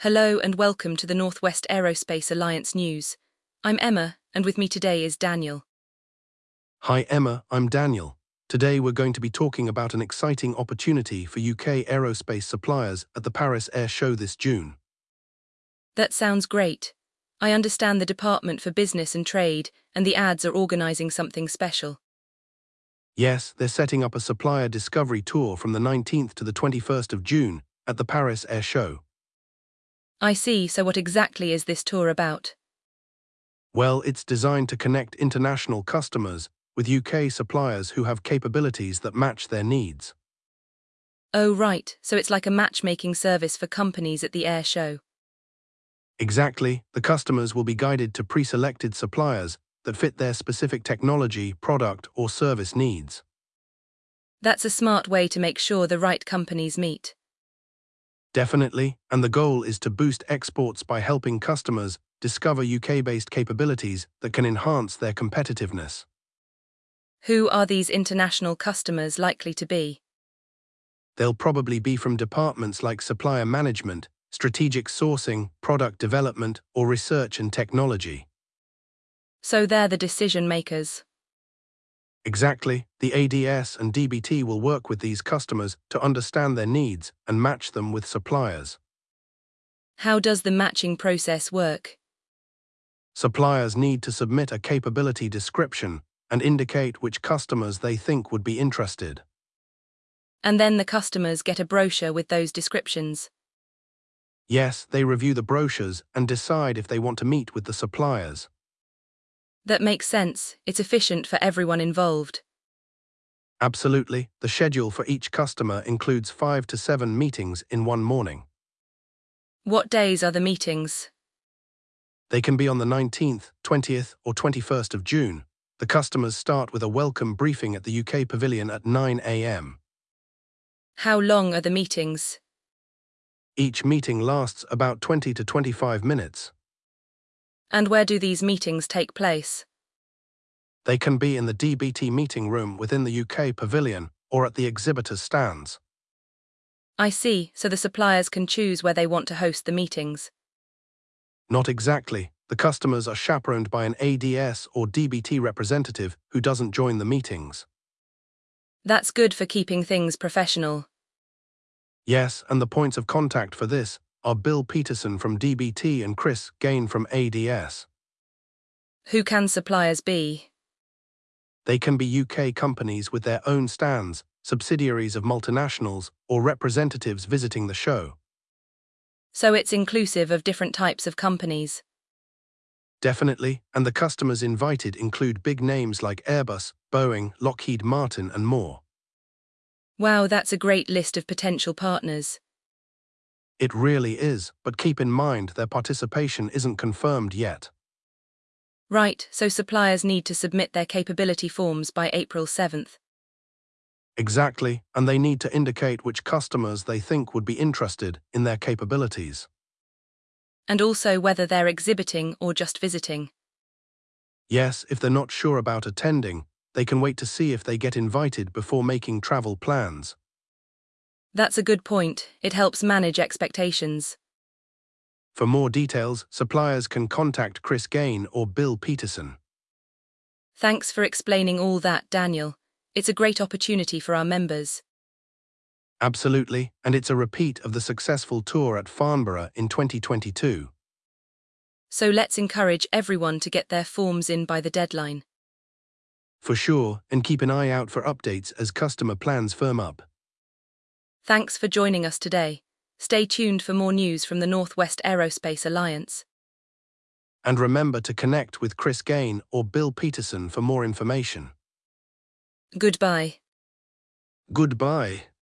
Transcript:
Hello and welcome to the Northwest Aerospace Alliance News. I'm Emma, and with me today is Daniel. Hi Emma, I'm Daniel. Today we're going to be talking about an exciting opportunity for UK aerospace suppliers at the Paris Air Show this June. That sounds great. I understand the Department for Business and Trade and the ads are organising something special. Yes, they're setting up a supplier discovery tour from the 19th to the 21st of June at the Paris Air Show. I see, so what exactly is this tour about? Well, it's designed to connect international customers with UK suppliers who have capabilities that match their needs. Oh right, so it's like a matchmaking service for companies at the air show. Exactly, the customers will be guided to pre-selected suppliers that fit their specific technology, product, or service needs. That's a smart way to make sure the right companies meet. Definitely, and the goal is to boost exports by helping customers discover UK-based capabilities that can enhance their competitiveness. Who are these international customers likely to be? They'll probably be from departments like supplier management, strategic sourcing, product development, or research and technology. So they're the decision makers. Exactly, the ADS and DBT will work with these customers to understand their needs and match them with suppliers. How does the matching process work? Suppliers need to submit a capability description and indicate which customers they think would be interested. And then the customers get a brochure with those descriptions. Yes, they review the brochures and decide if they want to meet with the suppliers. That makes sense. It's efficient for everyone involved. Absolutely, the schedule for each customer includes 5 to 7 meetings in one morning. What days are the meetings? They can be on the 19th, 20th, or 21st of June. The customers start with a welcome briefing at the UK Pavilion at 9 a.m. How long are the meetings? Each meeting lasts about 20 to 25 minutes. And where do these meetings take place? They can be in the DBT meeting room within the UK Pavilion or at the exhibitors' stands. I see, so the suppliers can choose where they want to host the meetings. Not exactly. The customers are chaperoned by an ADS or DBT representative who doesn't join the meetings. That's good for keeping things professional. Yes, and the points of contact for this are Bill Peterson from DBT and Chris Gain from ADS. Who can suppliers be? They can be UK companies with their own stands, subsidiaries of multinationals, or representatives visiting the show. So it's inclusive of different types of companies. Definitely, and the customers invited include big names like Airbus, Boeing, Lockheed Martin, and more. Wow, that's a great list of potential partners. It really is, but keep in mind their participation isn't confirmed yet. Right, so suppliers need to submit their capability forms by April 7th. Exactly, and they need to indicate which customers they think would be interested in their capabilities. And also whether they're exhibiting or just visiting. Yes, if they're not sure about attending, they can wait to see if they get invited before making travel plans. That's a good point. It helps manage expectations. For more details, suppliers can contact Chris Gain or Bill Peterson. Thanks for explaining all that, Daniel. It's a great opportunity for our members. Absolutely, and it's a repeat of the successful tour at Farnborough in 2022. So let's encourage everyone to get their forms in by the deadline. For sure, and keep an eye out for updates as customer plans firm up. Thanks for joining us today. Stay tuned for more news from the Northwest Aerospace Alliance. And remember to connect with Chris Gain or Bill Peterson for more information. Goodbye. Goodbye.